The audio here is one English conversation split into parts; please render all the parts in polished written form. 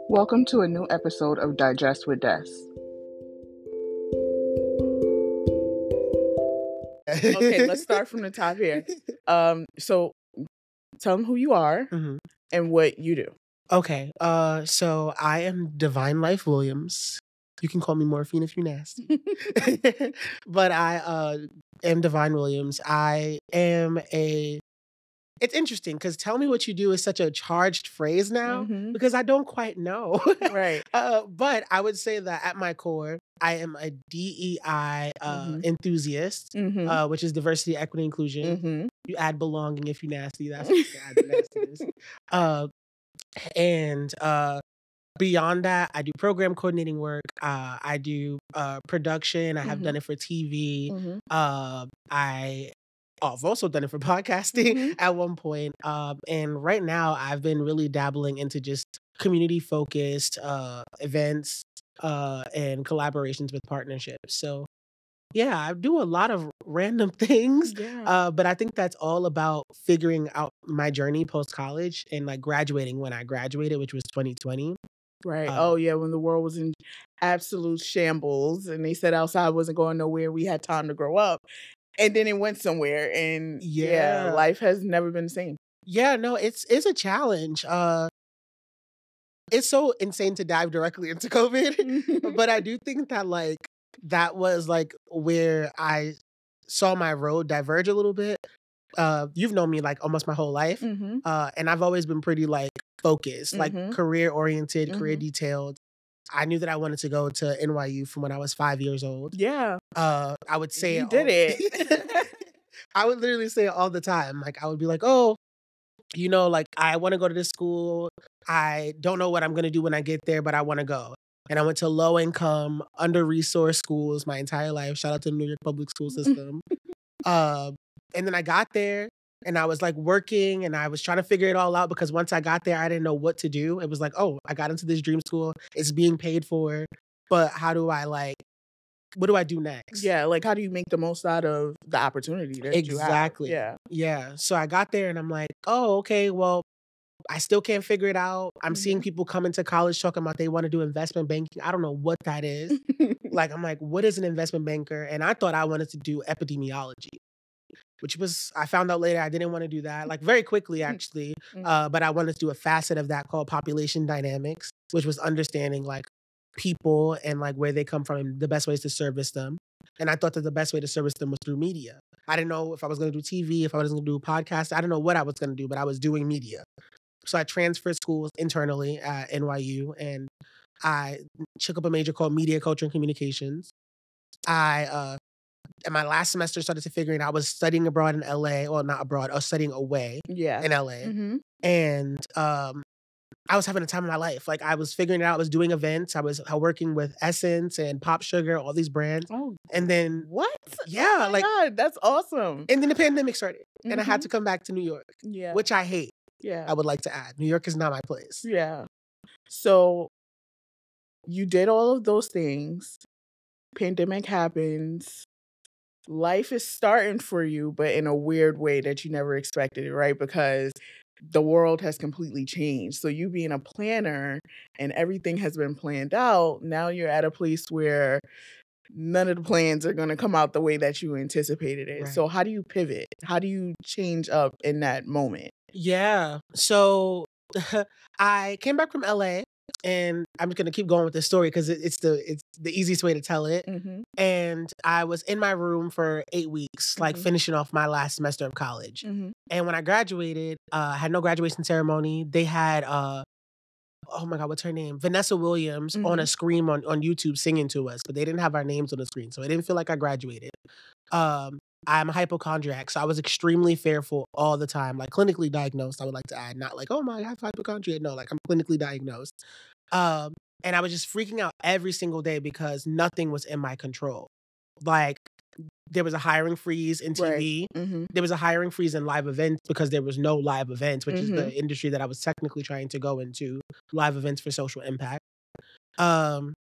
Welcome to a new episode of Digest with Des. Okay, let's start from the top here. So tell them who you are and what you do. Okay, so I am Divine Life Williams. You can call me Morphine if you're nasty. But I am Divine Williams. It's interesting because tell me what you do is such a charged phrase now because I don't quite know. Right. But I would say that at my core, I am a DEI enthusiast, which is diversity, equity, inclusion. You add belonging if you're nasty. That's what you add the nastiness. And beyond that, I do program coordinating work. I do production. I have done it for TV. I've also done it for podcasting at one point. And right now, I've been really dabbling into just community-focused events and collaborations with partnerships. So yeah, I do a lot of random things, but I think that's all about figuring out my journey post-college and like graduating when I graduated, which was 2020. Right. When the world was in absolute shambles and they said outside wasn't going nowhere, we had time to grow up. And then it went somewhere and life has never been the same. Yeah, no, it's a challenge. It's so insane to dive directly into COVID, but I do think that like that was like where I saw my road diverge a little bit. You've known me like almost my whole life. And I've always been pretty like focused, like career oriented, career detailed. I knew that I wanted to go to NYU from when I was 5 years old. Yeah. I would say you did it. I would literally say it all the time. Like I would be like, oh, you know, like I want to go to this school. I don't know what I'm going to do when I get there, but I want to go. And I went to low income, under resourced schools my entire life. Shout out to the New York public school system. And then I got there and I was like working and I was trying to figure it all out because once I got there, I didn't know what to do. It was like, oh, I got into this dream school. It's being paid for. But how do I like, what do I do next? Yeah, like how do you make the most out of the opportunity that you have? Yeah. So I got there and I'm like, oh, okay, well, I still can't figure it out. I'm seeing people come into college talking about they want to do investment banking. I don't know what that is. Like, I'm like, what is an investment banker? And I thought I wanted to do epidemiology, which was, I found out later I didn't want to do that, like very quickly actually. But I wanted to do a facet of that called population dynamics, which was understanding like people and like where they come from and the best ways to service them. And I thought that the best way to service them was through media. I didn't know if I was going to do TV, if I was going to do podcasts. I didn't know what I was going to do, but I was doing media. So I transferred schools internally at NYU and I took up a major called Media, Culture, and Communications. In my last semester, started to figure it out. I was studying abroad in LA. Well, not abroad. I was studying away in LA. And I was having a time of my life. Like I was figuring it out. I was doing events. I was working with Essence and Pop Sugar, all these brands. Oh, and then what? Yeah, oh my God, that's awesome. And then the pandemic started, and I had to come back to New York. Yeah, which I hate. Yeah, I would like to add, New York is not my place. Yeah. So you did all of those things. Pandemic happens. Life is starting for you, but in a weird way that you never expected it, right? Because the world has completely changed. So you being a planner and everything has been planned out, now you're at a place where none of the plans are going to come out the way that you anticipated it. Right. So how do you pivot? How do you change up in that moment? Yeah. So I came back from LA and I'm just going to keep going with this story because it's the easiest way to tell it. And I was in my room for 8 weeks, like finishing off my last semester of college. And when I graduated, I had no graduation ceremony. They had, oh my God, what's her name? Vanessa Williams on a screen on YouTube singing to us, but they didn't have our names on the screen. So it didn't feel like I graduated. I'm a hypochondriac, so I was extremely fearful all the time, like clinically diagnosed, I would like to add, not like, oh my, I have hypochondria. No, like I'm clinically diagnosed. And I was just freaking out every single day because nothing was in my control. Like there was a hiring freeze in TV. Right. There was a hiring freeze in live events because there was no live events, which is the industry that I was technically trying to go into, live events for social impact.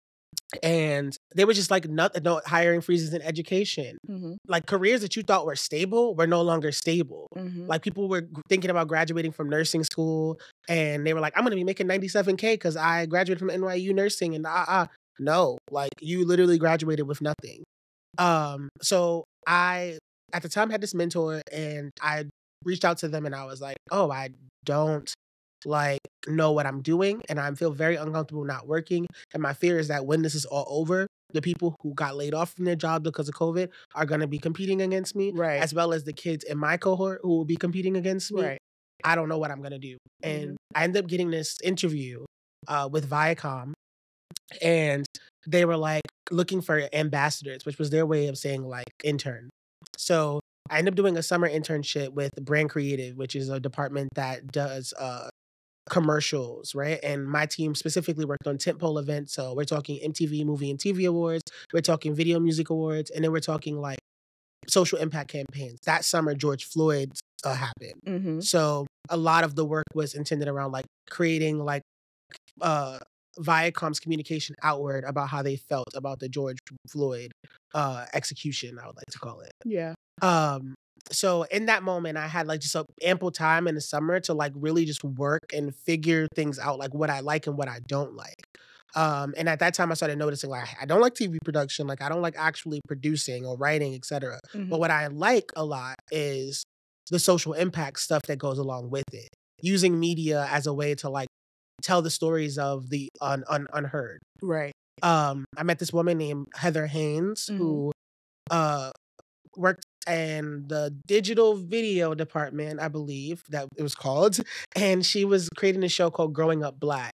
And they were just like, no hiring freezes in education. Like careers that you thought were stable were no longer stable. Like people were thinking about graduating from nursing school and they were like, I'm going to be making $97K because I graduated from NYU nursing and no, like you literally graduated with nothing. So I, at the time, had this mentor and I reached out to them and I was like, oh, I don't like know what I'm doing and I feel very uncomfortable not working. And my fear is that when this is all over, the people who got laid off from their job because of COVID are going to be competing against me, Right. as well as the kids in my cohort who will be competing against me. Right. I don't know what I'm going to do. And I ended up getting this interview with Viacom, and they were like looking for ambassadors, which was their way of saying like intern. So I ended up doing a summer internship with Brand Creative, which is a department that does commercials, right? And my team specifically worked on tentpole events. So we're talking MTV Movie and TV Awards, we're talking Video Music Awards, and then we're talking like social impact campaigns. That summer, George Floyd happened. So a lot of the work was intended around like creating like Viacom's communication outward about how they felt about the George Floyd execution, I would like to call it. Yeah. So in that moment, I had like just ample time in the summer to like really just work and figure things out, like what I like and what I don't like. And at that time, I started noticing like I don't like TV production, like I don't like actually producing or writing, etc. But what I like a lot is the social impact stuff that goes along with it, using media as a way to like tell the stories of the unheard. Right. I met this woman named Heather Haynes who worked in the digital video department, I believe that it was called, and she was creating a show called Growing Up Black.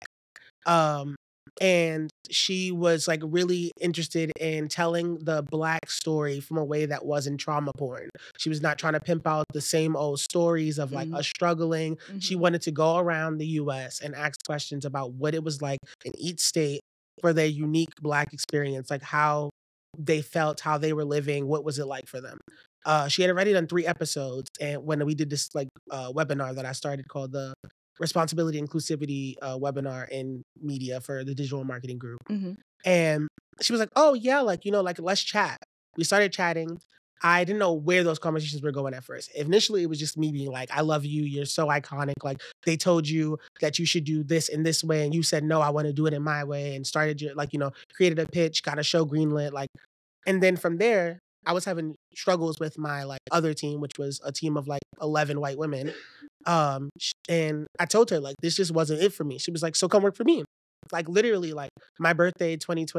And she was like really interested in telling the Black story from a way that wasn't trauma porn. She was not trying to pimp out the same old stories of like us struggling. She wanted to go around the US and ask questions about what it was like in each state for their unique Black experience, like how they felt, how they were living, what was it like for them. She had already done 3 episodes, and when we did this like webinar that I started called the Responsibility Inclusivity webinar in media for the digital marketing group. And she was like, oh yeah, like, you know, like let's chat. We started chatting. I didn't know where those conversations were going at first. Initially, it was just me being like, I love you. You're so iconic. Like they told you that you should do this in this way. And you said, no, I want to do it in my way. And started your, like, you know, created a pitch, got a show greenlit. Like, and then from there, I was having struggles with my like other team, which was a team of like 11 white women. And I told her like, this just wasn't it for me. She was like, so come work for me. Like literally like my birthday,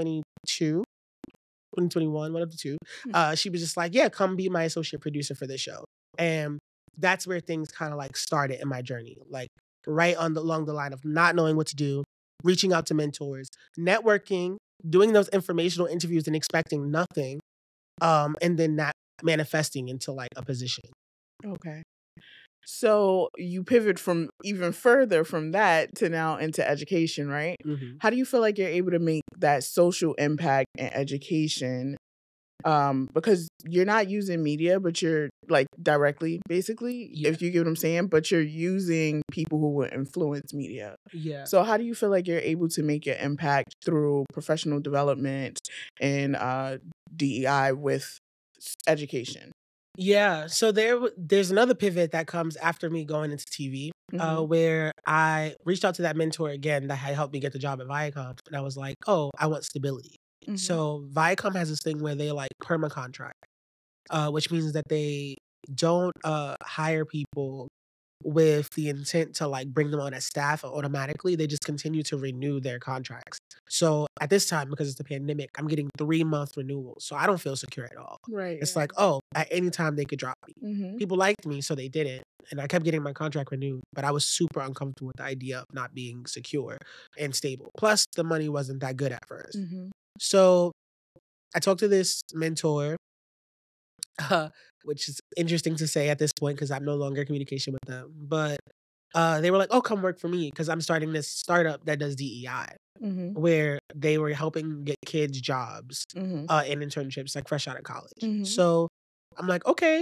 2021, one of the two. She was just like, yeah, come be my associate producer for this show. And that's where things kind of like started in my journey. Like right along the line of not knowing what to do, reaching out to mentors, networking, doing those informational interviews and expecting nothing. And then not manifesting into like a position. Okay. So you pivot from even further from that to now into education, right? How do you feel like you're able to make that social impact in education? Because you're not using media, but you're like directly, basically, if you get what I'm saying, but you're using people who will influence media. Yeah. So how do you feel like you're able to make your impact through professional development and DEI with education? Yeah. So there's another pivot that comes after me going into TV, where I reached out to that mentor again that had helped me get the job at Viacom. And I was like, oh, I want stability. So Viacom has this thing where they like perma contract, which means that they don't hire people with the intent to like bring them on as staff automatically. They just continue to renew their contracts. So at this time, because it's the pandemic, I'm getting 3-month renewals. So I don't feel secure at all. Right. It's like, oh, at any time they could drop me. People liked me, so they didn't. And I kept getting my contract renewed, but I was super uncomfortable with the idea of not being secure and stable. Plus, the money wasn't that good at first. So I talked to this mentor, which is interesting to say at this point because I'm no longer in communication with them. But they were like, oh, come work for me because I'm starting this startup that does DEI, where they were helping get kids jobs in internships, like fresh out of college. So I'm like, okay,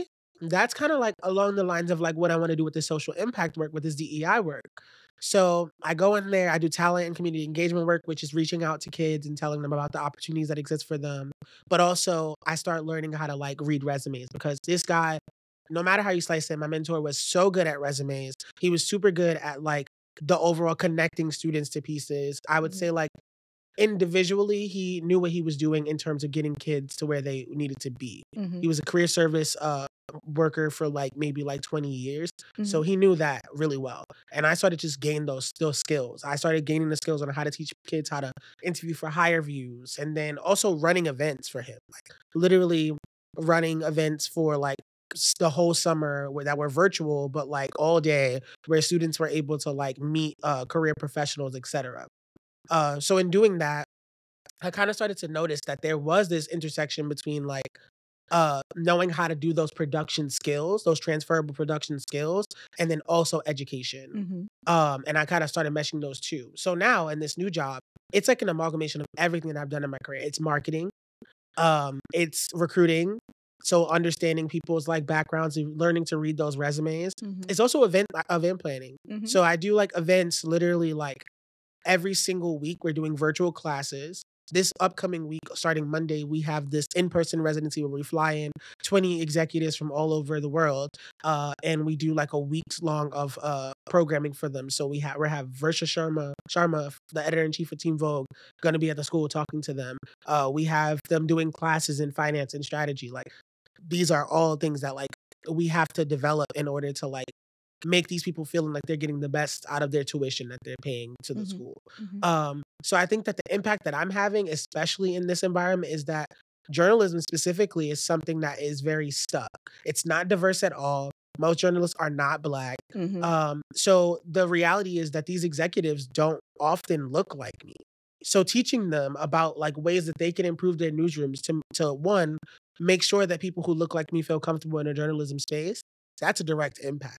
that's kind of like along the lines of like what I want to do with this social impact work, with this DEI work. So I go in there, I do talent and community engagement work, which is reaching out to kids and telling them about the opportunities that exist for them. But also I start learning how to like read resumes, because this guy, no matter how you slice it, my mentor was so good at resumes. He was super good at like the overall connecting students to pieces. I would say Mhm. like individually, he knew what he was doing in terms of getting kids to where they needed to be. Mhm. He was a career service worker for like maybe like 20 years. So Mhm. he knew that really well. And I started just gain those skills. I started gaining the skills on how to teach kids how to interview for higher views, and then also running events for him. Like literally running events for like the whole summer that were virtual, but like all day, where students were able to like meet career professionals, etc. So in doing that, I kind of started to notice that there was this intersection between like knowing how to do those production skills, those transferable production skills, and then also education. Mhm. And I kind of started meshing those two. So now in this new job, it's like an amalgamation of everything that I've done in my career. It's marketing, it's recruiting. So understanding people's like backgrounds and learning to read those resumes. Mhm. It's also event planning. Mhm. So I do like events literally like every single week. We're doing virtual classes. This upcoming week, starting Monday, we have this in-person residency where we fly in 20 executives from all over the world, and we do like a week's long of programming for them. So we have Versha Sharma, the editor-in-chief of Team Vogue, going to be at the school talking to them. We have them doing classes in finance and strategy. Like these are all things that like we have to develop in order to like make these people feeling like they're getting the best out of their tuition that they're paying to the Mhm. school. Mhm. So I think that the impact that I'm having, especially in this environment, is that journalism specifically is something that is very stuck. It's not diverse at all. Most journalists are not black. Mhm. So the reality is that these executives don't often look like me. So teaching them about like ways that they can improve their newsrooms to one, make sure that people who look like me feel comfortable in a journalism space, that's a direct impact.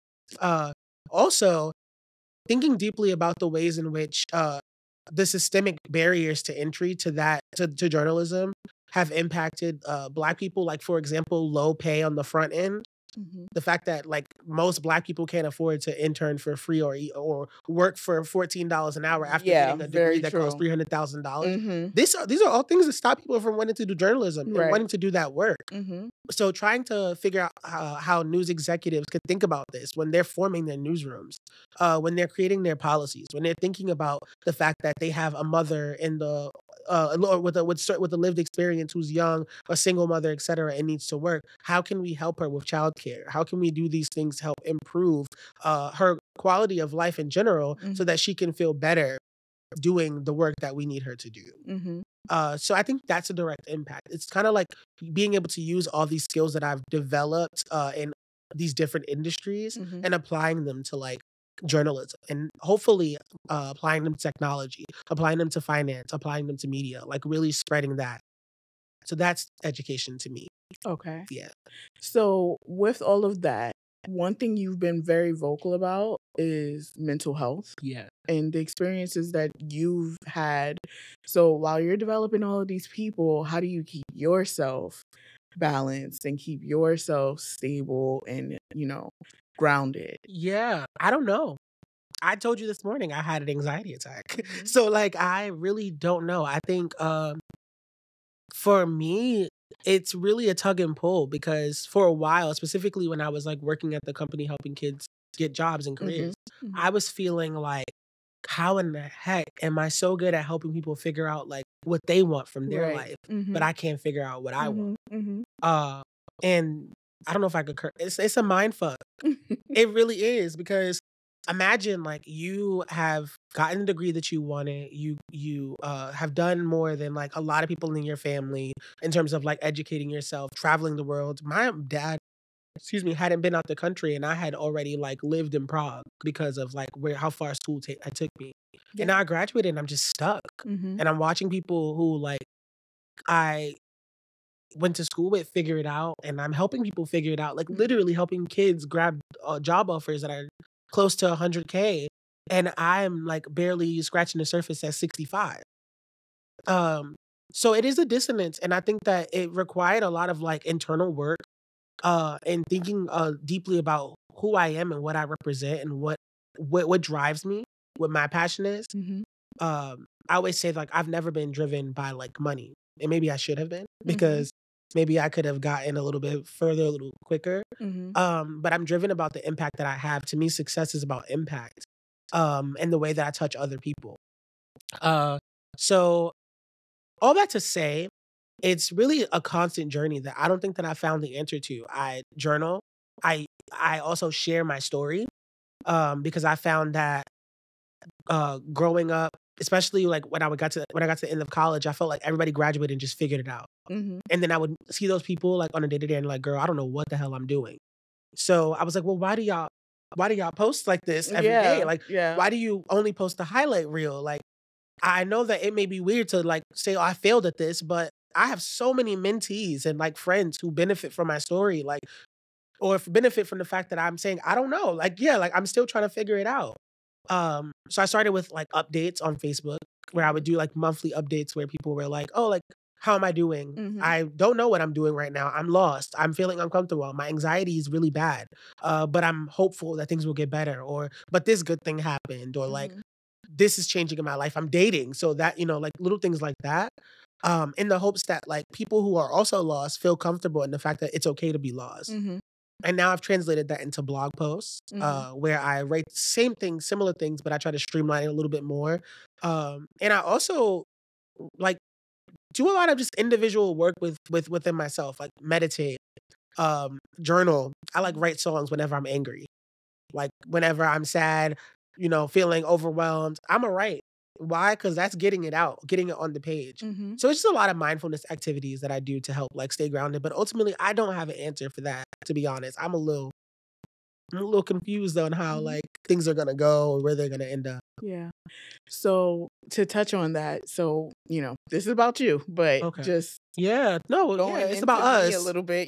Uh, Also, thinking deeply about the ways in which the systemic barriers to entry to to journalism have impacted Black people, like for example, low pay on the front end. Mhm. The fact that like most Black people can't afford to intern for free or work for $14 an hour after Yeah, getting a degree very that costs true. $300,000. Mhm. These are all things that stop people from wanting to do journalism and Right. wanting to do that work. Mhm. So trying to figure out how news executives could think about this when they're forming their newsrooms, when they're creating their policies, when they're thinking about the fact that they have a mother in the with with a lived experience who's young, a single mother, etc., and needs to work. How can we help her with childcare? How can we do these things to help improve her quality of life in general, so Mhm. that she can feel better doing the work that we need her to do? Mhm. So I think that's a direct impact. It's kind of like being able to use all these skills that I've developed in these different industries Mhm. and applying them to like journalism, and hopefully applying them to technology, applying them to finance, applying them to media, like really spreading that. So that's education to me. Okay. Yeah. So, with all of that, one thing you've been very vocal about is mental health Yeah. and the experiences that you've had. So, while you're developing all of these people, how do you keep yourself balanced and keep yourself stable and, grounded? Yeah. I don't know. I told you this morning I had an anxiety attack. Mhm. So like I really don't know. I think for me, it's really a tug and pull, because for a while, specifically when I was like working at the company helping kids get jobs and Mhm. careers, Mhm. I was feeling like, how in the heck am I so good at helping people figure out like what they want from their Right. life, but Mhm. I can't figure out what I want? Mhm. Mhm. Uh, and I don't know if I could. It's a mind fuck. It really is, because imagine like you have gotten the degree that you wanted. You have done more than like a lot of people in your family in terms of like educating yourself, traveling the world. My dad, excuse me, hadn't been out the country, and I had already like lived in Prague because of like where how far school took me. And Yeah. now I graduated and I'm just stuck. Mhm. And I'm watching people who like I went to school with figure it out, and I'm helping people figure it out, like Mhm. literally helping kids grab job offers that are close to 100K, and I'm like barely scratching the surface at 65. Um, so it is a dissonance, and I think that it required a lot of like internal work and thinking deeply about who I am and what I represent and what drives me, what my passion is. Mhm. I always say like I've never been driven by like money, and maybe I should have been Mhm. because maybe I could have gotten a little bit further, a little quicker. Mhm. But I'm driven about the impact that I have. To me, success is about impact, and the way that I touch other people. Uh, so all that to say, it's really a constant journey that I don't think that I found the answer to. I journal. I also share my story, because I found that growing up, especially like when I got to the end of college, I felt like everybody graduated and just figured it out. Mhm. And then I would see those people like on a day to day and like, girl, I don't know what the hell I'm doing. So I was like, well, why do y'all post like this every day? Yeah. Like, Yeah. why do you only post the highlight reel? Like, I know that it may be weird to like say, oh, I failed at this, but I have so many mentees and like friends who benefit from my story, like, or if benefit from the fact that I'm saying, I don't know. Like, yeah, like I'm still trying to figure it out. So I started with like updates on Facebook where I would do like monthly updates where people were like, oh, like, how am I doing? Mhm. I don't know what I'm doing right now. I'm lost. I'm feeling uncomfortable. My anxiety is really bad. But I'm hopeful that things will get better. Or, but this good thing happened. Or like, Mhm. this is changing in my life. I'm dating. So that, like little things like that. In the hopes that like people who are also lost feel comfortable in the fact that it's okay to be lost. Mhm. And now I've translated that into blog posts, Mhm. where I write same things, similar things, but I try to streamline it a little bit more. And I also like do a lot of just individual work within myself, like meditate, journal. I like write songs whenever I'm angry, like whenever I'm sad, feeling overwhelmed. I'm a write. Why? Because that's getting it out, getting it on the page. Mhm. So it's just a lot of mindfulness activities that I do to help like stay grounded. But ultimately, I don't have an answer for that. To be honest, I'm a little confused on how, Mhm. like, things are gonna go or where they're gonna end up. Yeah. So to touch on that, this is about you, but Okay. just Yeah. No, yeah, going it's about into me a us. little bit,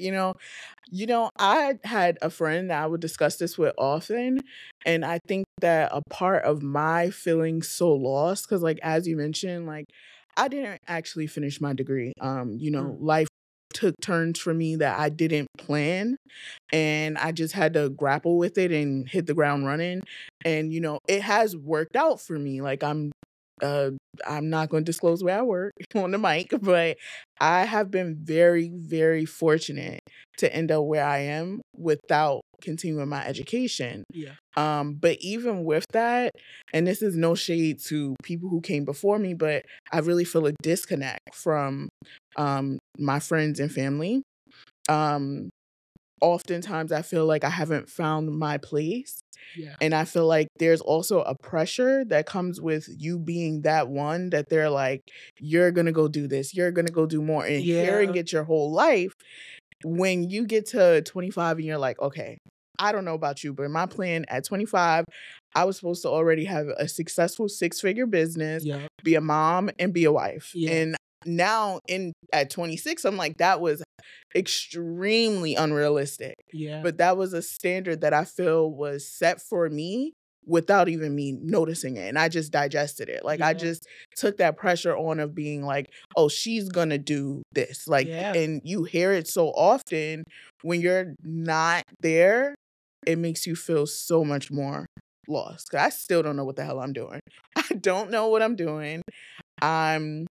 I had a friend that I would discuss this with often, and I think that a part of my feeling so lost, because like as you mentioned, like I didn't actually finish my degree. Mm. Life took turns for me that I didn't plan, and I just had to grapple with it and hit the ground running. And it has worked out for me. Like uh I'm not going to disclose where I work on the mic, but I have been very, very fortunate to end up where I am without continuing my education. Yeah. But even with that, and this is no shade to people who came before me, but I really feel a disconnect from my friends and family. Um, Oftentimes I feel like I haven't found my place. Yeah. And I feel like there's also a pressure that comes with you being that one that they're like, you're gonna go do this, you're gonna go do more, and hearing Yeah. it your whole life. When you get to 25 and you're like, okay, I don't know about you, but my plan at 25, I was supposed to already have a successful six-figure business, Yeah. be a mom, and be a wife. Yeah. And now in at 26, I'm like, that was extremely unrealistic. Yeah. But that was a standard that I feel was set for me without even me noticing it. And I just digested it. Like I Yeah. just took that pressure on of being like, oh, she's gonna do this. Like, Yeah. and you hear it so often when you're not there, it makes you feel so much more lost. 'Cause I still don't know what the hell I'm doing. I don't know what I'm doing. I'm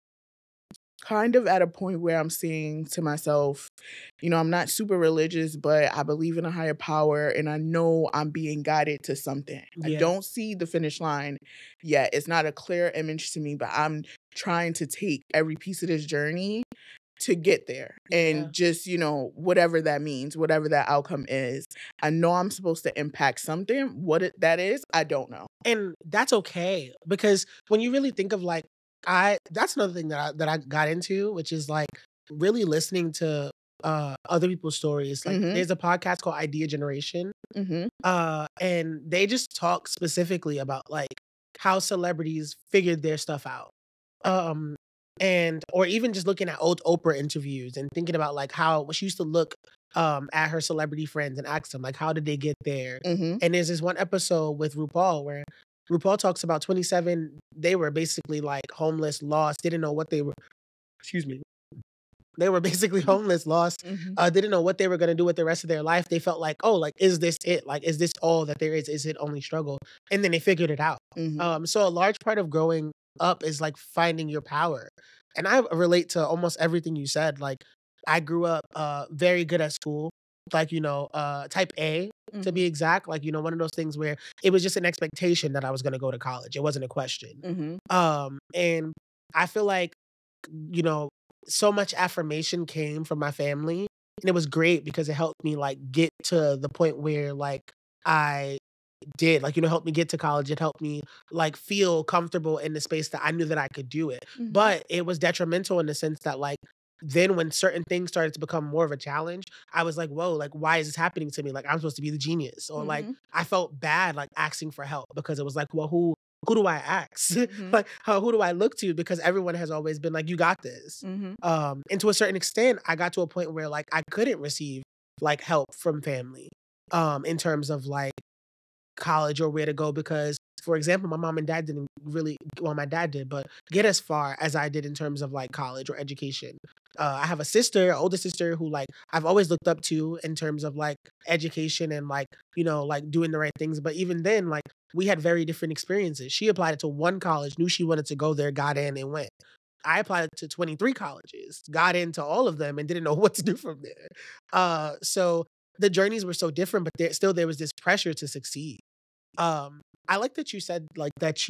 kind of at a point where I'm saying to myself, I'm not super religious, but I believe in a higher power and I know I'm being guided to something. I Yeah. don't see the finish line yet. It's not a clear image to me, but I'm trying to take every piece of this journey to get there Yeah. and just, whatever that means, whatever that outcome is. I know I'm supposed to impact something. That is, I don't know. And that's okay because when you really think of like that's another thing that I got into, which is like really listening to other people's stories. Like Mhm. there's a podcast called Idea Generation. Mhm. And they just talk specifically about like how celebrities figured their stuff out. Um and or even just looking at old Oprah interviews and thinking about like how she used to look at her celebrity friends and ask them like how did they get there? Mhm. And there's this one episode with RuPaul where RuPaul talks about 27, they were basically like homeless, lost, didn't know what they were, excuse me, They were basically homeless, lost, didn't know what they were gonna do with the rest of their life. They felt like, "Oh, like, is this it? Like, is this all that there is? Is it only struggle?" And then they figured it out. So a large part of growing up is, like, finding your power. And I relate to almost everything you said. Like, I grew up, very good at school, like, type A to be exact. Like, one of those things where it was just an expectation that I was gonna go to college. It wasn't a question. And I feel like, you know, so much affirmation came from my family, and it was great because it helped me, like, get to the point where, like, I did, like, helped me get to college. It helped me, like, feel comfortable in the space that I knew that I could do it. But it was detrimental in the sense that, like, then when certain things started to become more of a challenge, I was like, "Whoa, like, why is this happening to me? Like, I'm supposed to be the genius." Or, like, I felt bad, like, asking for help because it was like, "Well, who do I ask? Like, who do I look to?" Because everyone has always been like, "You got this." And to a certain extent, I got to a point where, like, I couldn't receive, like, help from family, in terms of, like, college or where to go because, for example, my mom and dad didn't really, well, my dad did, but get as far as I did in terms of, like, college or education. I have a sister, older sister, who, like, I've always looked up to in terms of, like, education and, like, like, doing the right things. But even then, like, we had very different experiences. She applied to one college, knew she wanted to go there, got in and went. I applied to 23 colleges, got into all of them and didn't know what to do from there. So the journeys were so different, but there was this pressure to succeed. I like that you said, like, that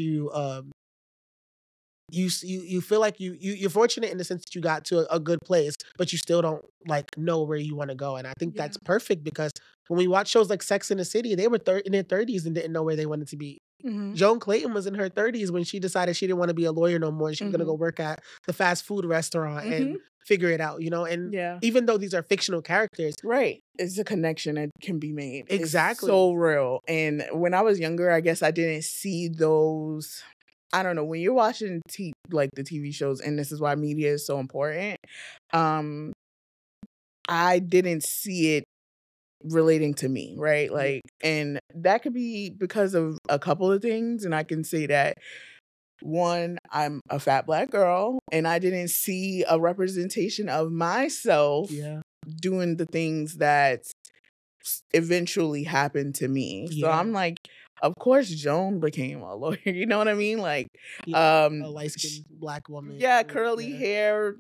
you feel like you're fortunate in the sense that you got to a good place, but you still don't, like, know where you wanna go, and I think that's perfect because when we watch shows like Sex and the City, they were in their 30s and didn't know where they wanted to be. Joan Clayton was in her 30s when she decided she didn't wanna be a lawyer no more, and she was gonna go work at the fast food restaurant and figure it out, and even though these are fictional characters. Right. It's a connection that can be made. Exactly. It's so real. And when I was younger, I guess I didn't see those. I don't know, when you're watching like the TV shows, and this is why media is so important, um, I didn't see it relating to me, right? Like, and that could be because of a couple of things. And I can say that one, I'm a fat Black girl, and I didn't see a representation of myself doing the things that eventually happened to me. So I'm like, of course Joan became a lawyer. You know what I mean? Like, a light-skinned Black woman. Curly hair,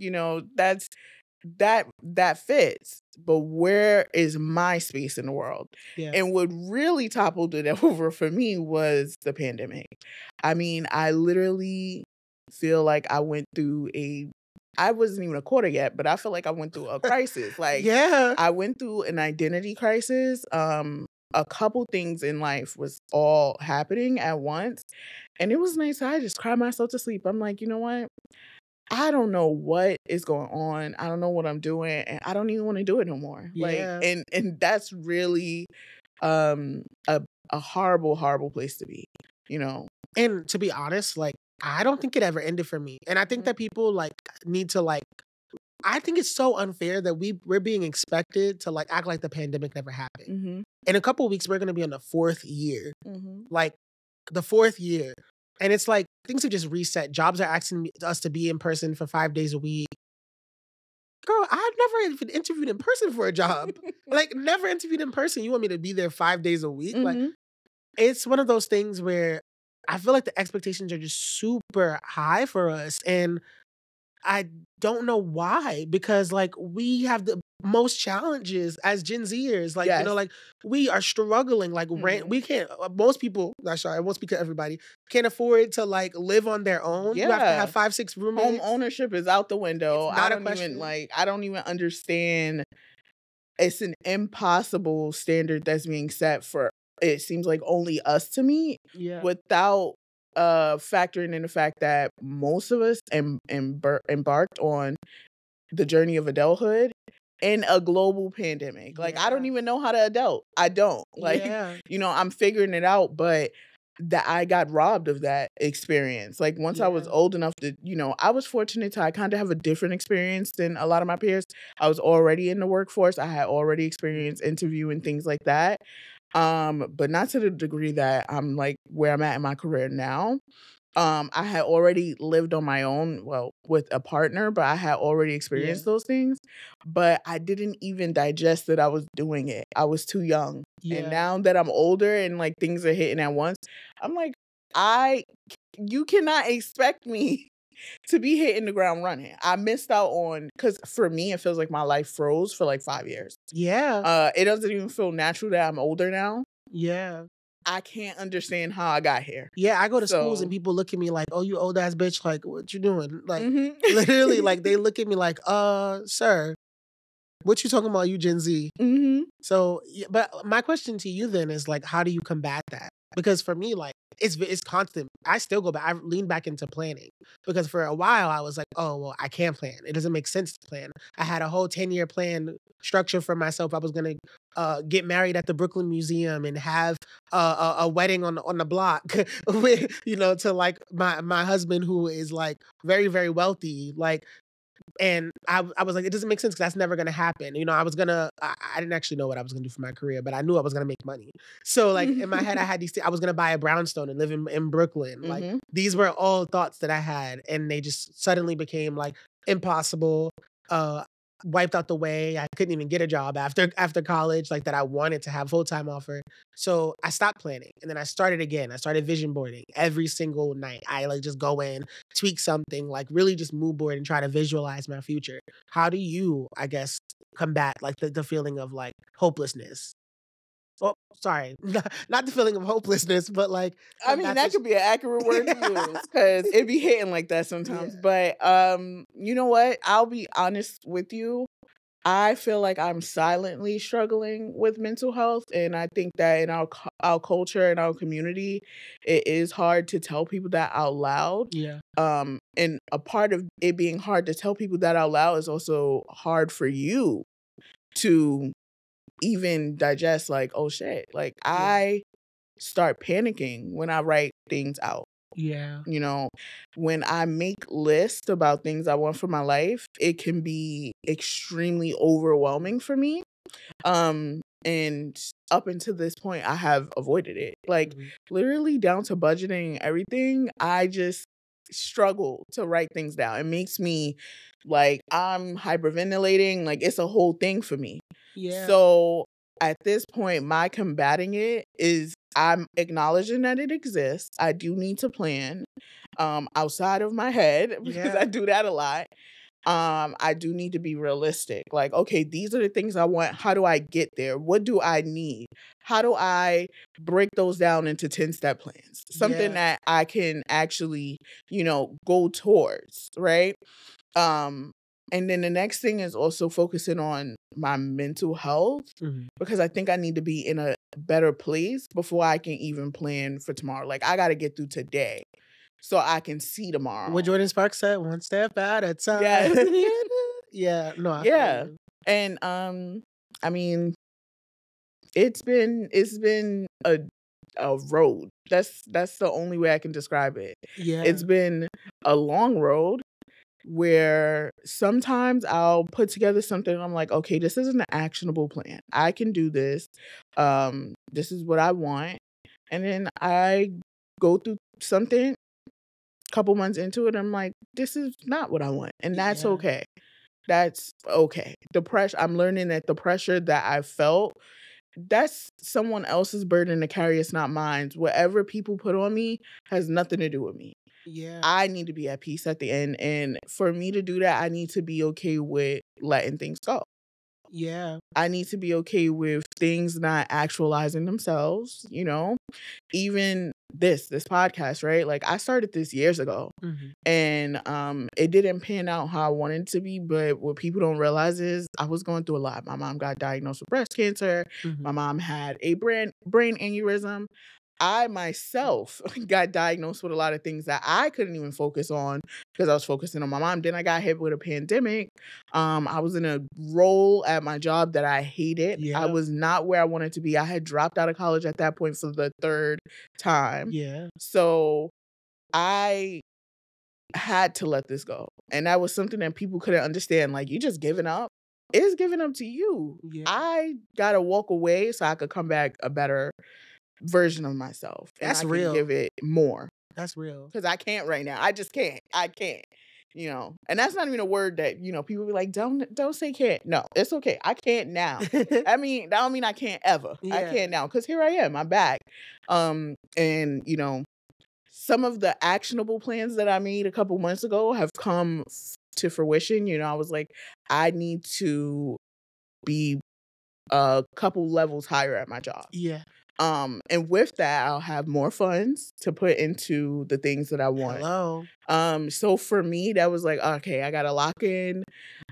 that fits. But where is my space in the world? And what really toppled it over for me was the pandemic. I mean, I literally feel like I went through I wasn't even a quarter yet, but I feel like I went through a crisis. Like, I went through an identity crisis. A couple things in life was all happening at once. And it was nice. I just cried myself to sleep. I'm like, you know what? I don't know what is going on. I don't know what I'm doing. And I don't even want to do it no more. Like, and that's really a horrible, horrible place to be, And to be honest, like, I don't think it ever ended for me. And I think that people, like, need to, like, I think it's so unfair that we're being expected to, like, act like the pandemic never happened. In a couple of weeks, we're going to be on the 4th year. Like, the 4th year. And it's like, things have just reset. Jobs are asking us to be in person for 5 days a week. Girl, I've never even interviewed in person for a job. Like, never interviewed in person. You want me to be there 5 days a week? Like, it's one of those things where I feel like the expectations are just super high for us. And I don't know why, because, like, we have the most challenges as Gen Zers. Like, like, we are struggling. Like, rent, we can't, most people, I won't speak to everybody, can't afford to, like, live on their own. You have to have 5, 6 roommates. Home ownership is out the window. It's not a question. I don't even understand. It's an impossible standard that's being set for, it seems like, only us to meet without factoring in the fact that most of us embarked on the journey of adulthood in a global pandemic. Like, I don't even know how to adult. I don't. Like, I'm figuring it out, but that I got robbed of that experience. Like, once I was old enough to, I was fortunate to, I kind of have a different experience than a lot of my peers. I was already in the workforce. I had already experienced interviewing, things like that. But not to the degree that I'm, like, where I'm at in my career now. I had already lived on my own, well, with a partner, but I had already experienced those things. But I didn't even digest that I was doing it. I was too young. And now that I'm older and like things are hitting at once, I'm like, you cannot expect me to be hitting the ground running. I missed out on, because for me, it feels like my life froze for like 5 years. It doesn't even feel natural that I'm older now. I can't understand how I got here. I go to schools and people look at me like, "Oh, you old ass bitch, like what you doing?" Like Mhm. literally, like they look at me like, sir, what you talking about, you Gen Z?" Mhm. So, but my question to you then is like, how do you combat that? Because for me, like it's constant. I still go back. I lean back into planning because for a while I was like, oh well, I can't plan. It doesn't make sense to plan. I had a whole 10-year plan structure for myself. I was gonna get married at the Brooklyn Museum and have a wedding on the block with, to like my husband who is like very very wealthy, like. And I was like, it doesn't make sense because that's never gonna happen. I didn't actually know what I was gonna do for my career, but I knew I was gonna make money. So like in my head, I had I was gonna buy a brownstone and live in Brooklyn. Like these were all thoughts that I had, and they just suddenly became like impossible. Wiped out the way. I couldn't even get a job after college, like that I wanted to have full-time offer. So I stopped planning and then I started again. I started vision boarding every single night. I like just go in, tweak something, like really just mood board and try to visualize my future. How do you, I guess, combat like the feeling of like hopelessness? Oh, sorry. Not the feeling of hopelessness, but like I mean, that could be an accurate word to use because it be hitting like that sometimes. But you know what? I'll be honest with you. I feel like I'm silently struggling with mental health, and I think that in our culture and our community, it is hard to tell people that out loud. And a part of it being hard to tell people that out loud is also hard for you to even digest. Like, oh shit! Like I start panicking when I write things out. You know, when I make lists about things I want for my life, it can be extremely overwhelming for me. And up until this point, I have avoided it. Like literally down to budgeting everything, I just struggle to write things down. It makes me like I'm hyperventilating. Like it's a whole thing for me. So at this point, my combating it is I'm acknowledging that it exists. I do need to plan outside of my head because I do that a lot. I do need to be realistic. Like, okay, these are the things I want. How do I get there? What do I need? How do I break those down into 10-step plans? Something that I can actually, go towards, right? And then the next thing is also focusing on my mental health because I think I need to be in a better place before I can even plan for tomorrow. Like I got to get through today so I can see tomorrow. What Jordan Sparks said, one step at a time. And I mean, it's been a road. That's the only way I can describe it. It's been a long road where sometimes I'll put together something and I'm like, okay, this isn't an actionable plan. I can do this. This is what I want. And then I go through something, a couple months into it, I'm like, this is not what I want. And that's okay. That's okay. I'm learning that the pressure that I felt, that's someone else's burden to carry. It's not mine. Whatever people put on me has nothing to do with me. I need to be at peace at the end. And for me to do that, I need to be okay with letting things go. I need to be okay with things not actualizing themselves, even this podcast, right? Like I started this years ago and it didn't pan out how I wanted it to be, but what people don't realize is I was going through a lot. My mom got diagnosed with breast cancer. My mom had a brain aneurysm. I myself got diagnosed with a lot of things that I couldn't even focus on because I was focusing on my mom. Then I got hit with a pandemic. I was in a role at my job that I hated. I was not where I wanted to be. I had dropped out of college at that point for the third time. So I had to let this go. And that was something that people couldn't understand. Like, you just giving up? It's giving up to you. I got to walk away so I could come back a better version of myself. And That's I can real. give it more. That's real. Because I can't right now. I just can't. I can't. And that's not even a word that, people be like, don't say can't. No, it's okay. I can't now. I mean, that don't mean I can't ever. I Yeah. can't now. Because here I am. I'm back. And, some of the actionable plans that I made a couple months ago have come to fruition. I was like, I need to be a couple levels higher at my job. Yeah. And with that, I'll have more funds to put into the things that I want. Hello. So for me, that was like, okay, I gotta lock in.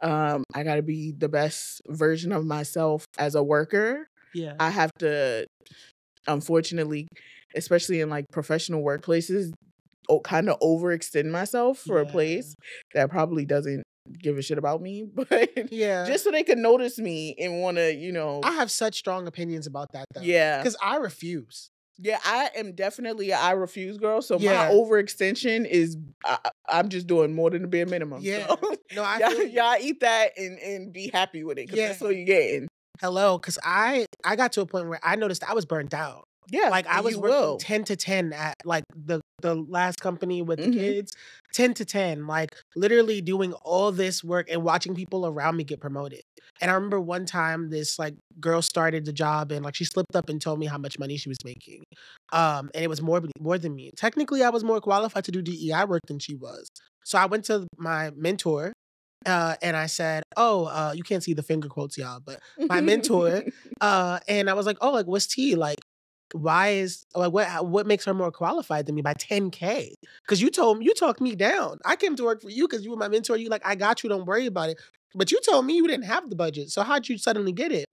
I gotta be the best version of myself as a worker. Yeah. I have to, unfortunately, especially in like professional workplaces, kind of overextend myself for a place that probably doesn't give a shit about me, but Yeah. just so they can notice me and want to, I have such strong opinions about that though. Yeah. Because I refuse. Yeah, I am definitely I refuse girl. So Yeah. my overextension is I'm just doing more than the bare minimum. Yeah. So No, I feel you. y'all eat that and be happy with it because that's all you're getting. Hello, because I got to a point where I noticed I was burnt out. Yeah, Like I and was you working will. 10 to 10 at like the last company with the Mhm. kids, 10 to 10, like literally doing all this work and watching people around me get promoted. And I remember one time this like girl started the job and like she slipped up and told me how much money she was making. And it was more than me. Technically, I was more qualified to do DEI work than she was. So I went to my mentor and I said, "Oh, you can't see the finger quotes, y'all, but my mentor." And I was like, "Oh, like what's T? Like, why is like what makes her more qualified than me by 10K? Because you talked me down. I came to work for you because you were my mentor. You like, I got you. Don't worry about it. But you told me you didn't have the budget. So how'd you suddenly get it?"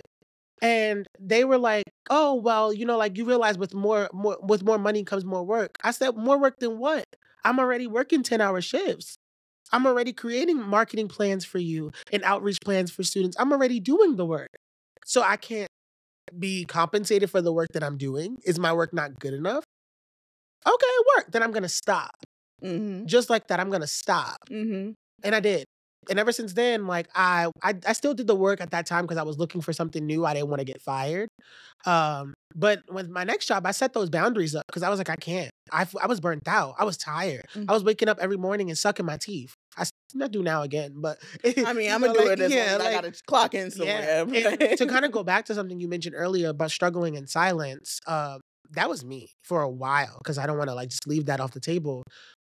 And they were like, "Oh, well, like you realize with more money comes more work." I said, "More work than what? I'm already working 10-hour shifts. I'm already creating marketing plans for you and outreach plans for students. I'm already doing the work. So I can't be compensated for the work that I'm doing. Is my work not good enough? Okay, work. Then I'm going to stop." Mhm. Just like that, I'm going to stop. Mhm. And I did. And ever since then, like I still did the work at that time because I was looking for something new. I didn't want to get fired. But with my next job, I set those boundaries up because I was like, I can't. I was burnt out. I was tired. Mhm. I was waking up every morning and sucking my teeth. Not do now again, but I mean, I'm gonna do it as long as I gotta clock in yeah. somewhere. And to kind of go back to something you mentioned earlier about struggling in silence, that was me for a while because I don't want to like just leave that off the table.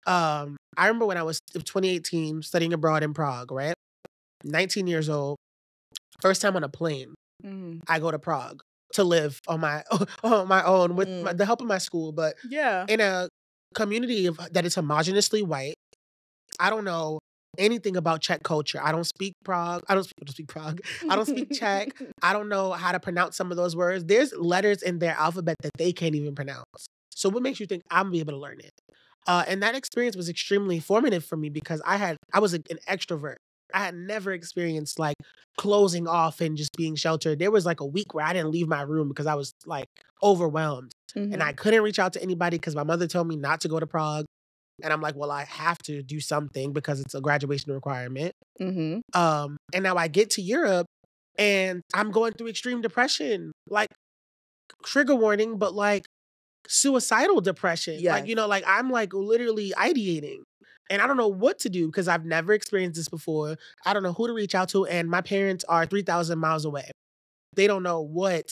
I remember when I was 2018 studying abroad in Prague, right? 19 years old, first time on a plane. Mhm. I go to Prague to live on my on my own with the help of my school, but Yeah. in a community that is homogeneously white. I don't know anything about Czech culture. I don't speak Prague. I don't speak Prague. I don't speak Czech. I don't know how to pronounce some of those words. There's letters in their alphabet that they can't even pronounce. So what makes you think I'm gonna be able to learn it? And that experience was extremely formative for me because I was an extrovert. I had never experienced like closing off and just being sheltered. There was like a week where I didn't leave my room because I was like overwhelmed. And I couldn't reach out to anybody because my mother told me not to go to Prague. And I'm like, well, I have to do something because it's a graduation requirement. Mhm. And now I get to Europe and I'm going through extreme depression. Like, trigger warning, but like suicidal depression. Like, Yes. like I'm like literally ideating. And I don't know what to do because I've never experienced this before. I don't know who to reach out to. And my parents are 3,000 miles away. They don't know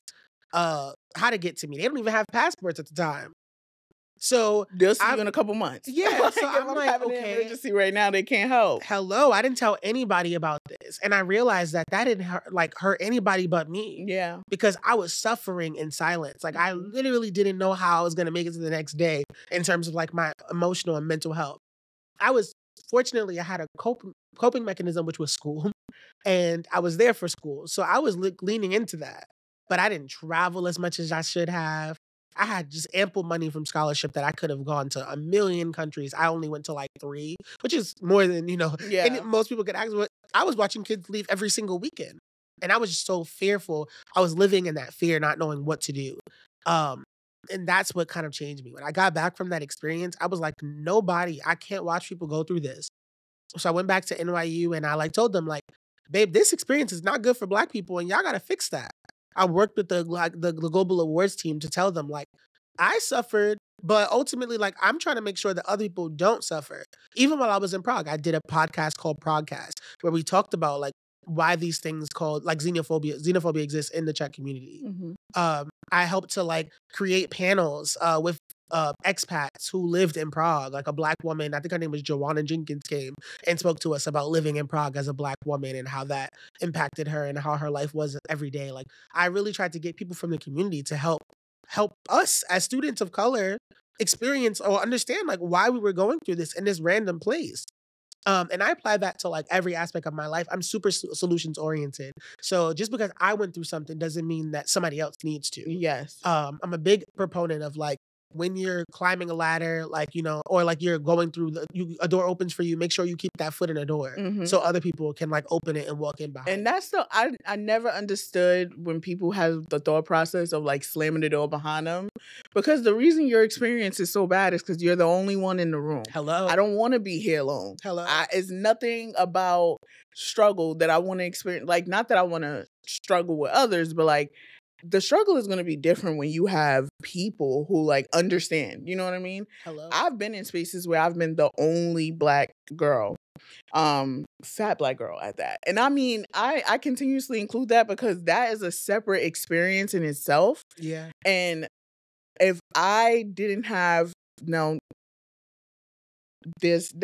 how to get to me. They don't even have passports at the time. So they'll see you in a couple months. Yeah, so If I'm like, having an okay. emergency right now, they can't help. Hello, I didn't tell anybody about this. And I realized that didn't hurt anybody but me. Yeah. Because I was suffering in silence. Like I literally didn't know how I was going to make it to the next day in terms of like my emotional and mental health. Fortunately, I had a coping mechanism, which was school. And I was there for school. So I was leaning into that. But I didn't travel as much as I should have. I had just ample money from scholarship that I could have gone to a million countries. I only went to like 3, which is more than, most people could ask. But I was watching kids leave every single weekend. And I was just so fearful. I was living in that fear, not knowing what to do. And that's what kind of changed me. When I got back from that experience, I was like, I can't watch people go through this. So I went back to NYU and I like told them like, babe, this experience is not good for Black people and y'all got to fix that. I worked with the global awards team to tell them like, I suffered But ultimately, like, I'm trying to make sure that other people don't suffer. Even while I was in Prague, I did a podcast called Progcast, where we talked about like why these things called like xenophobia exists in the Czech community. Mhm. I helped to like create panels with expats who lived in Prague, like a Black woman. I think her name was Joanna Jenkins came and spoke to us about living in Prague as a Black woman and how that impacted her and how her life was every day. Like I really tried to get people from the community to help us as students of color experience or understand like why we were going through this in this random place. And I apply that to like every aspect of my life. I'm super solutions oriented. So just because I went through something doesn't mean that somebody else needs to. Yes. I'm a big proponent of like when you're climbing a ladder, like, or like you're going through a door opens for you, make sure you keep that foot in the door so other people can like open it and walk in behind. And that's I never understood when people have the thought process of like slamming the door behind them, because the reason your experience is so bad is because you're the only one in the room. Hello. I don't want to be here alone. Hello. It's nothing about struggle that I want to experience. Like, not that I want to struggle with others, but like the struggle is going to be different when you have people who like understand. You know what I mean? Hello. I've been in spaces where I've been the only Black girl, fat Black girl at that. And I mean, I continuously include that because that is a separate experience in itself. Yeah. And if I didn't have, no, there's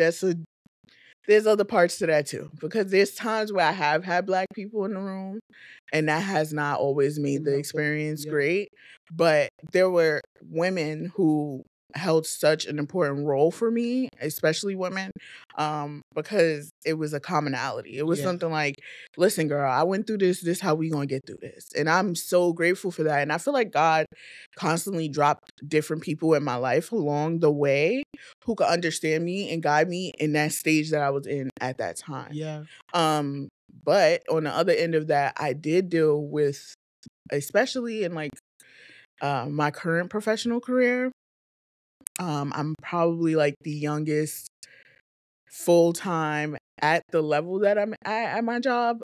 other parts to that too, because there's times where I have had Black people in the room and that has not always made the experience great. But there were women who held such an important role for me, especially women, because it was a commonality. It was something like, listen, girl, I went through this. This how we gonna get through this. And I'm so grateful for that. And I feel like God constantly dropped different people in my life along the way who could understand me and guide me in that stage that I was in at that time. Yeah. But on the other end of that, I did deal with, especially in like my current professional career, I'm probably like the youngest full-time at the level that I'm at my job.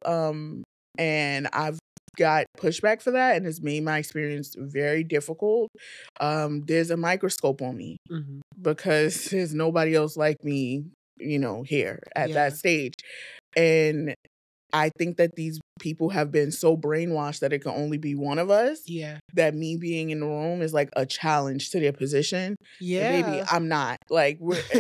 And I've got pushback for that, and it's made my experience very difficult. There's a microscope on me because there's nobody else like me, here at that stage. And I think that these people have been so brainwashed that it can only be one of us. Yeah. That me being in the room is like a challenge to their position. Yeah. And baby, I'm not. Like,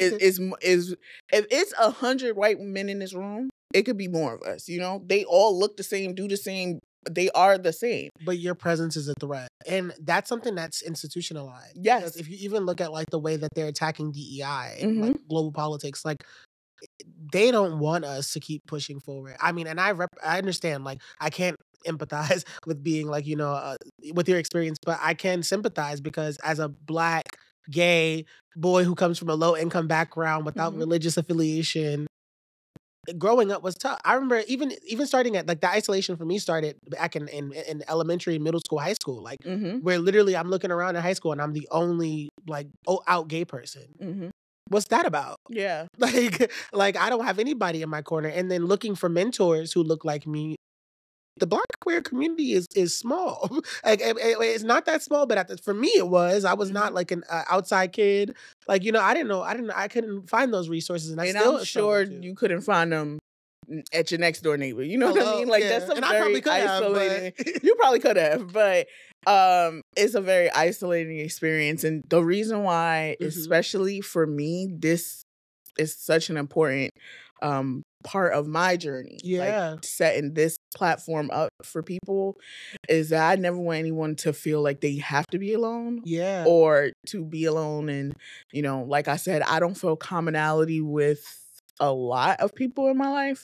if it's 100 white men in this room, it could be more of us. They all look the same, do the same. They are the same. But your presence is a threat. And that's something that's institutionalized. Yes. Because if you even look at like the way that they're attacking DEI and like global politics, like they don't want us to keep pushing forward. I mean, and I understand, like, I can't empathize with being like, with your experience, but I can sympathize because as a Black, gay boy who comes from a low income background without religious affiliation, growing up was tough. I remember even starting at like the isolation for me started back in elementary, middle school, high school, like where literally I'm looking around in high school and I'm the only like out gay person. What's that about? Yeah. Like I don't have anybody in my corner. And then looking for mentors who look like me. The Black queer community is small. Like it's not that small, but for me it was. I was not like an outside kid. Like I couldn't find those resources, and I'm sure you couldn't find them at your next door neighbor. You know what I mean? Like that's something very isolating. You probably could have, but it's a very isolating experience. And the reason why, especially for me, this is such an important part of my journey. Like setting this platform up for people is that I never want anyone to feel like they have to be alone. Yeah. Or to be alone. And, like I said, I don't feel commonality with a lot of people in my life.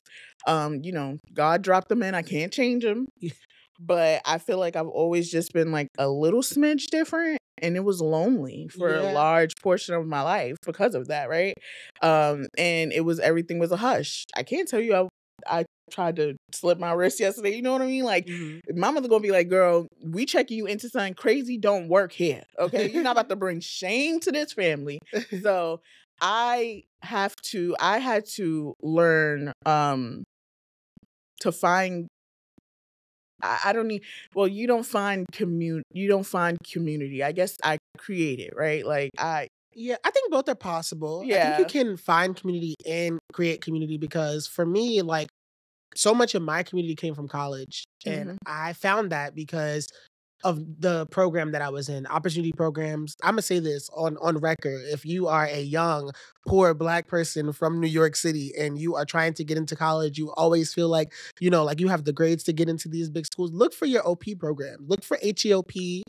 God dropped them in. I can't change them. But I feel like I've always just been like a little smidge different. And it was lonely for a large portion of my life because of that, right? And everything was a hush. I can't tell you I tried to slip my wrist yesterday. You know what I mean? Like, my mother gonna be like, girl, we checking you into something crazy. Don't work here, okay? You're not about to bring shame to this family. So I had to learn to find I don't need. Well, you don't find community. I guess I create it, right? Like Yeah, I think both are possible. I think you yeah. can find community and create community because for me, like, so much of my community came from college. And Mhm. I found that because of the program that I was in, opportunity programs. I'm gonna say this on record. If you are a young, poor Black person from New York City and you are trying to get into college, you always feel like, like you have the grades to get into these big schools. Look for your OP program. Look for HEOP,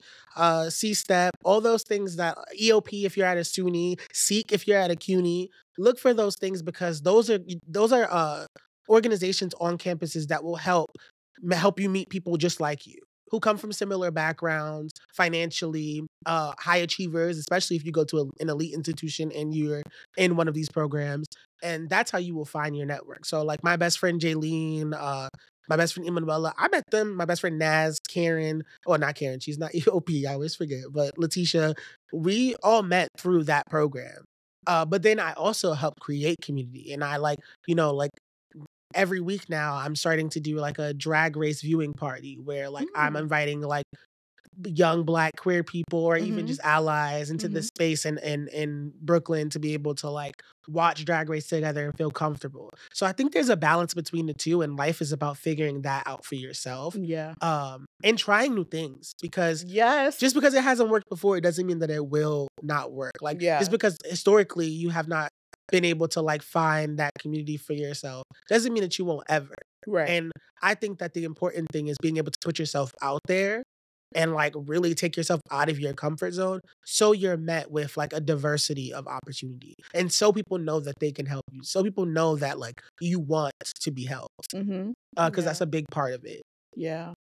C-STEP, all those things that EOP if you're at a SUNY, SEEK if you're at a CUNY. Look for those things because those are organizations on campuses that will help you meet people just like you who come from similar backgrounds financially, high achievers, especially if you go to an elite institution and you're in one of these programs. And that's how you will find your network. So, like my best friend Jaylene, my best friend Emanuela, I met them. My best friend Naz, Karen, oh, not Karen, she's not EOP, I always forget, but Letitia, we all met through that program. But then I also help create community. And I like every week now I'm starting to do like a drag race viewing party where like I'm Mm. inviting like young Black queer people or even Mhm. just allies into this Mhm. space in Brooklyn to be able to like watch drag race together and feel comfortable. So I think there's a balance between the two and life is about figuring that out for yourself. Yeah. And trying new things because Yes. just because it hasn't worked before, it doesn't mean that it will not work. Like just Yeah. because historically you have not been able to like find that community for yourself doesn't mean that you won't ever. Right. And I think that the important thing is being able to put yourself out there and like really take yourself out of your comfort zone so you're met with like a diversity of opportunity. And so people know that they can help you. So people know that like you want to be helped. Mhm. Because Yeah. that's a big part of it. Yeah.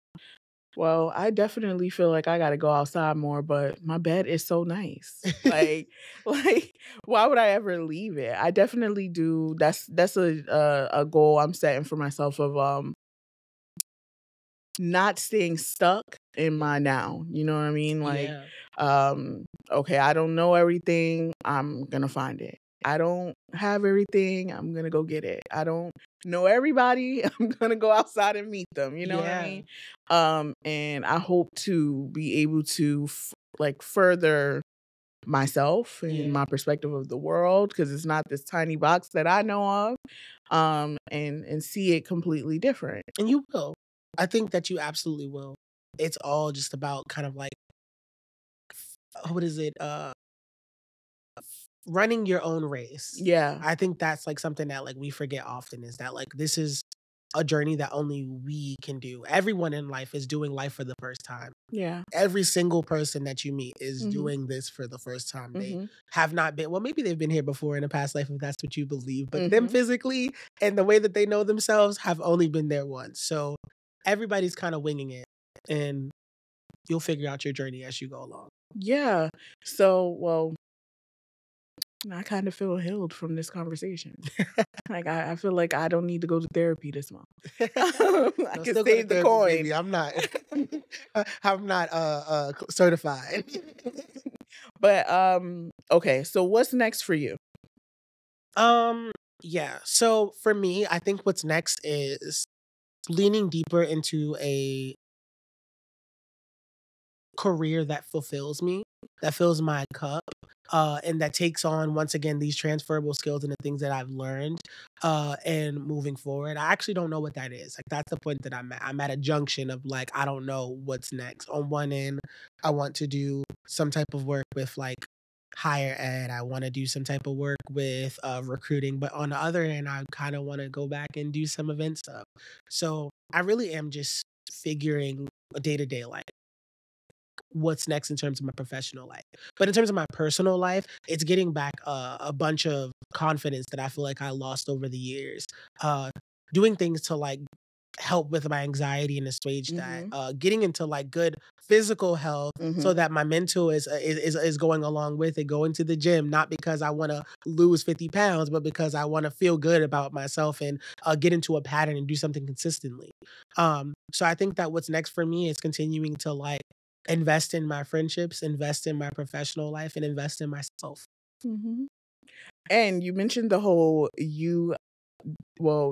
Well, I definitely feel like I gotta go outside more, but my bed is so nice. Like, why would I ever leave it? I definitely do. That's a goal I'm setting for myself of not staying stuck in my now. You know what I mean? Like, Yeah. okay, I don't know everything. I'm gonna find it. I don't have everything. I'm gonna go get it. I don't know everybody. I'm gonna go outside and meet them. You know what I Yeah. mean? And I hope to be able to like further myself and Yeah. my perspective of the world because it's not this tiny box that I know of. And see it completely different. And you will. I think that you absolutely will. It's all just about kind of like what is it? Running your own race. Yeah. I think that's like something that like we forget often is that like this is a journey that only we can do. Everyone in life is doing life for the first time. Yeah. Every single person that you meet is Mhm. doing this for the first time. They Mhm. have not been, well, maybe they've been here before in a past life if that's what you believe, but them Mhm. physically and the way that they know themselves have only been there once. So everybody's kind of winging it and you'll figure out your journey as you go along. Yeah. So, well, I kind of feel healed from this conversation. Like I feel like I don't need to go to therapy this month. I No, can still go to save the therapy, coin. baby. I'm not. I'm not certified. But okay, so what's next for you? Um, yeah. So for me, I think what's next is leaning deeper into a career that fulfills me, that fills my cup, and that takes on once again these transferable skills and the things that I've learned, and moving forward. I actually don't know what that is. Like that's the point that I'm at. I'm at a junction of like I don't know what's next. On one end, I want to do some type of work with like higher ed. I want to do some type of work with recruiting, but on the other end, I kind of want to go back and do some event stuff. So I really am just figuring a day to day life what's next in terms of my professional life. But in terms of my personal life, it's getting back a bunch of confidence that I feel like I lost over the years. Uh, doing things to like help with my anxiety in a stage that Mhm. getting into like good physical health so Mhm. that my mental is going along with it, going to the gym not because I want to lose 50 pounds but because I want to feel good about myself and get into a pattern and do something consistently. So I think that what's next for me is continuing to like invest in my friendships, invest in my professional life, and invest in myself. Mhm. And you mentioned the whole well,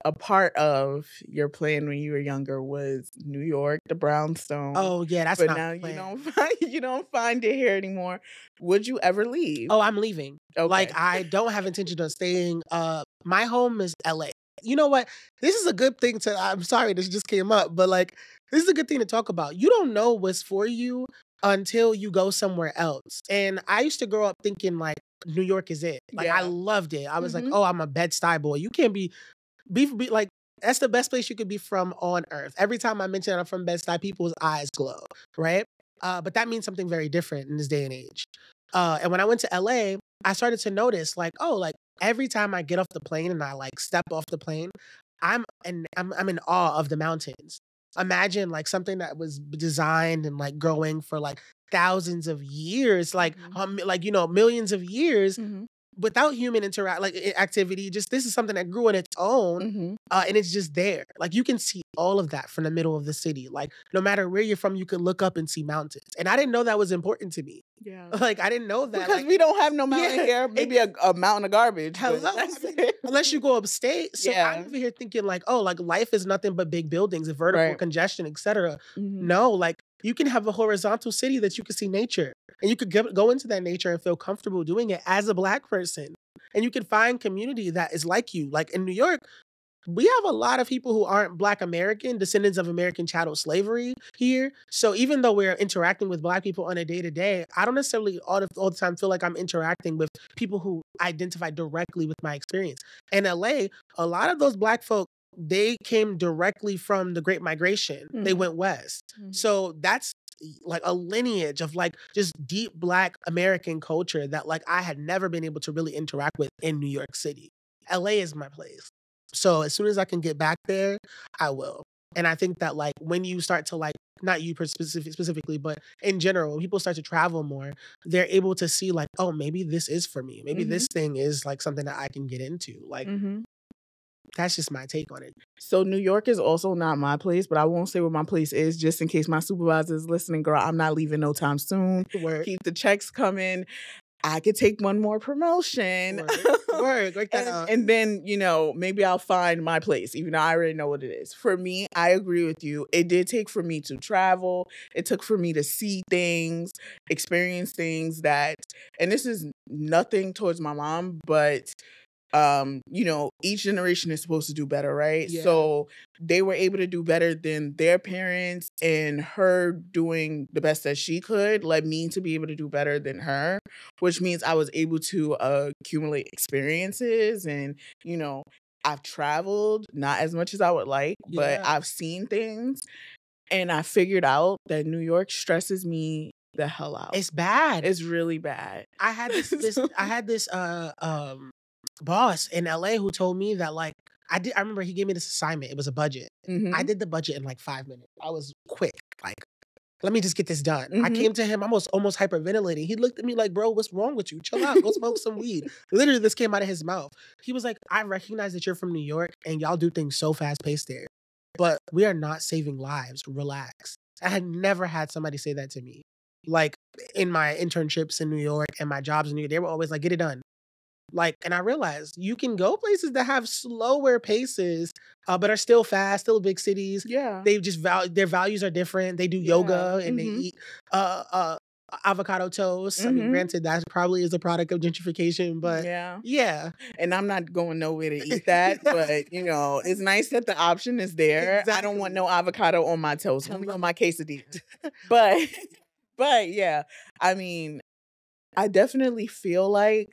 a part of your plan when you were younger was New York, the brownstone. Oh yeah, that's But not now the you plan. don't find it here anymore. Would you ever leave? Oh, I'm leaving. Like, Okay. I don't have intention of staying. My home is LA. You know what? This is a good thing to, I'm sorry this just came up, but like, this is a good thing to talk about. You don't know what's for you until you go somewhere else. And I used to grow up thinking like New York is it. Like, I Yeah. loved it. I was like, Mhm. oh, I'm a Bed-Stuy boy. You can't be like, that's the best place you could be from on earth. Every time I mention I'm from Bed-Stuy, people's eyes glow, right? But that means something very different in this day and age. And when I went to LA, I started to notice like, oh, like every time I get off the plane and I like step off the plane, I'm in awe of the mountains. Imagine like something that was designed and like growing for like thousands of years, like millions of years Mhm. without human activity. Just this is something that grew on its own, Mhm. and it's just there. Like you can see all of that from the middle of the city. Like no matter where you're from, you can look up and see mountains. And I didn't know that was important to me. Yeah. Like I didn't know that Because like, we don't have no mountain Yeah, here. Maybe a mountain of garbage. but hello. that's I mean, it. unless you go upstate. So Yeah. I'm over here thinking like, oh, like life is nothing but big buildings and vertical Right. congestion, etc. Mhm. No, like you can have a horizontal city that you can see nature. And you could go into that nature and feel comfortable doing it as a Black person. And you can find community that is like you. Like in New York, we have a lot of people who aren't Black American, descendants of American chattel slavery here. So even though we're interacting with Black people on a day to day, I don't necessarily all the time feel like I'm interacting with people who identify directly with my experience. In LA, a lot of those Black folk, they came directly from the Great Migration. They Mhm. went west. Mhm. So that's like a lineage of like just deep Black American culture that like I had never been able to really interact with in New York City. LA is my place. So as soon as I can get back there, I will. And I think that like when you start to like, not you specifically, but in general, when people start to travel more, they're able to see like, oh, maybe this is for me. Maybe this thing is like something that I can get into. Like Mhm. that's just my take on it. So New York is also not my place, but I won't say what my place is just in case my supervisor is listening. Girl, I'm not leaving no time soon. Word. Keep the checks coming. I could take one more promotion. Word. Like that. And then, maybe I'll find my place, even though I already know what it is. For me, I agree with you. It did take for me to travel. It took for me to see things, experience things and this is nothing towards my mom, but each generation is supposed to do better, right? Yeah. So they were able to do better than their parents, and her doing the best that she could led me to be able to do better than her, which means I was able to accumulate experiences and, I've traveled, not as much as I would like, but Yeah. I've seen things, and I figured out that New York stresses me the hell out. It's bad. It's really bad. I had this boss in LA who told me that like I remember he gave me this assignment. It was a budget. I did the budget in like 5 minutes. I was quick. Like, let me just get this done. I came to him almost hyperventilating. He looked at me like, bro, what's wrong with you? Chill out. Go smoke some weed. Literally, this came out of his mouth. He was like, I recognize that you're from New York and y'all do things so fast paced there. But we are not saving lives. Relax. I had never had somebody say that to me. Like in my internships in New York and my jobs in New York, they were always like, get it done. Like, and I realized you can go places that have slower paces, but are still fast, still big cities. Yeah. They just their values are different. They do yoga and they eat avocado toast. I mean, granted, that probably is a product of gentrification, but yeah. And I'm not going nowhere to eat that, but it's nice that the option is there. I don't want no avocado on my toast, only on my quesadilla. But yeah, I mean, I definitely feel like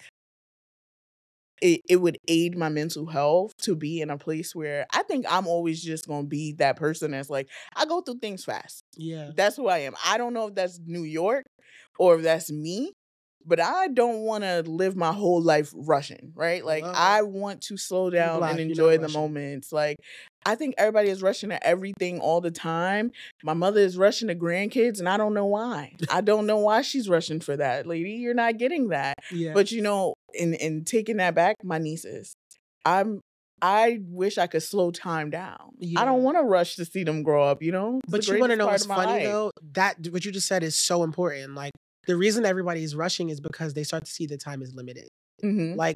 it would aid my mental health to be in a place where I think I'm always just going to be that person that's like, I go through things fast. Yeah. That's who I am. I don't know if that's New York or if that's me, but I don't want to live my whole life rushing, right? Like, I want to slow down and enjoy the moments. Like, I think everybody is rushing at everything all the time. My mother is rushing to grandkids, and I don't know why. I don't know why she's rushing for that. Lady, you're not getting that. Yeah. But, in taking that back, my nieces, I wish I could slow time down. I don't want to rush to see them grow up, But you want to know what's funny, though? That what you just said is so important. Like, the reason everybody is rushing is because they start to see the time is limited. Like,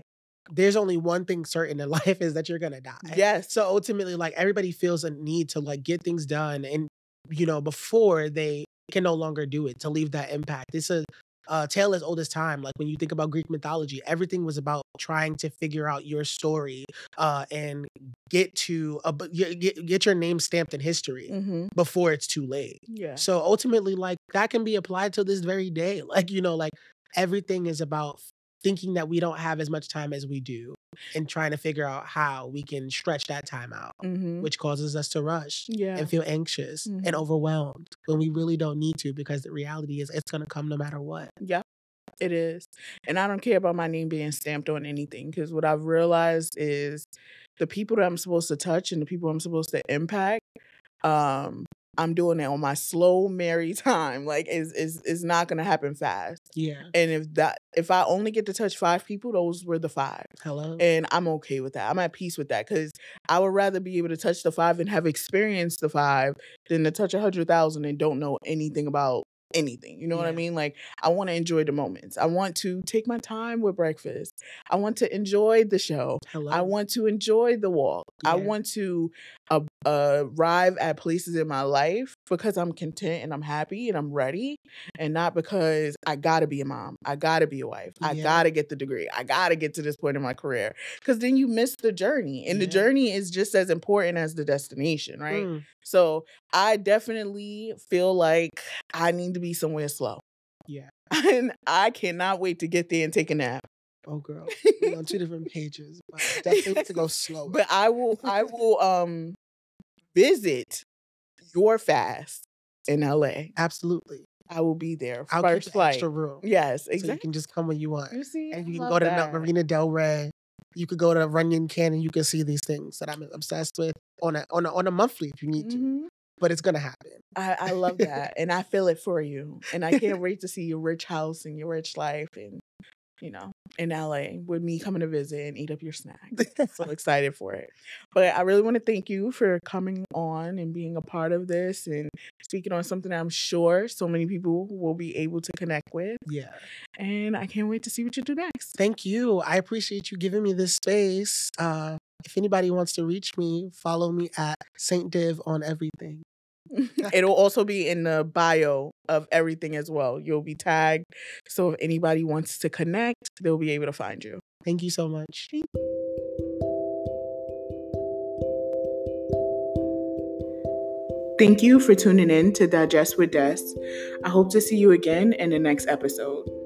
there's only one thing certain in life is that you're gonna die. Yes. So ultimately, like, everybody feels a need to like get things done and, before they can no longer do it, to leave that impact. It's a tale as old as time. Like when you think about Greek mythology, everything was about trying to figure out your story and get to get your name stamped in history Mm-hmm. before it's too late. Yeah. So ultimately, like, that can be applied to this very day. Like, like everything is about thinking that we don't have as much time as we do and trying to figure out how we can stretch that time out, Mm-hmm. which causes us to rush Yeah. and feel anxious and overwhelmed when we really don't need to, because the reality is it's going to come no matter what. Yeah, it is. And I don't care about my name being stamped on anything, because what I've realized is the people that I'm supposed to touch and the people I'm supposed to impact, I'm doing it on my slow, merry time. Like, it's not gonna happen fast. Yeah. And if I only get to touch 5 people, those were the 5. Hello. And I'm okay with that. I'm at peace with that, because I would rather be able to touch the 5 and have experienced the 5 than to touch 100,000 and don't know anything about anything. You know what I Yeah. mean? Like, I want to enjoy the moments. I want to take my time with breakfast. I want to enjoy the show. Hello. I want to enjoy the walk. I Yeah. want to arrive at places in my life because I'm content and I'm happy and I'm ready, and not because I gotta be a mom, I gotta be a wife, I Yeah. gotta get the degree, I gotta get to this point in my career, because then you miss the journey, and the Yeah. journey is just as important as the destination, right? Mm. So I definitely feel like I need to be somewhere slow, Yeah. and I cannot wait to get there and take a nap. Oh, girl. We're on 2 different pages, but definitely need to go slower. But I will visit your fast in LA. Absolutely. I will be there. I'll keep First the flight. extra room. Yes, So you exactly. can just come when you want. You see, And I you can love go to that. Marina Del Rey. You could go to Runyon Canyon. You can see these things that I'm obsessed with on a monthly if you need to. Mhm. But it's gonna happen. I love that, and I feel it for you, and I can't wait to see your rich house and your rich life, and in LA with me coming to visit and eat up your snacks. So excited for it. But I really want to thank you for coming on and being a part of this and speaking on something that I'm sure so many people will be able to connect with. Yeah. And I can't wait to see what you do next. Thank you. I appreciate you giving me this space. If anybody wants to reach me, follow me at Saint Div on everything. It'll also be in the bio of everything as well. You'll be tagged. So if anybody wants to connect, they'll be able to find you. Thank you so much. Thank you for tuning in to Digest with Des. I hope to see you again in the next episode.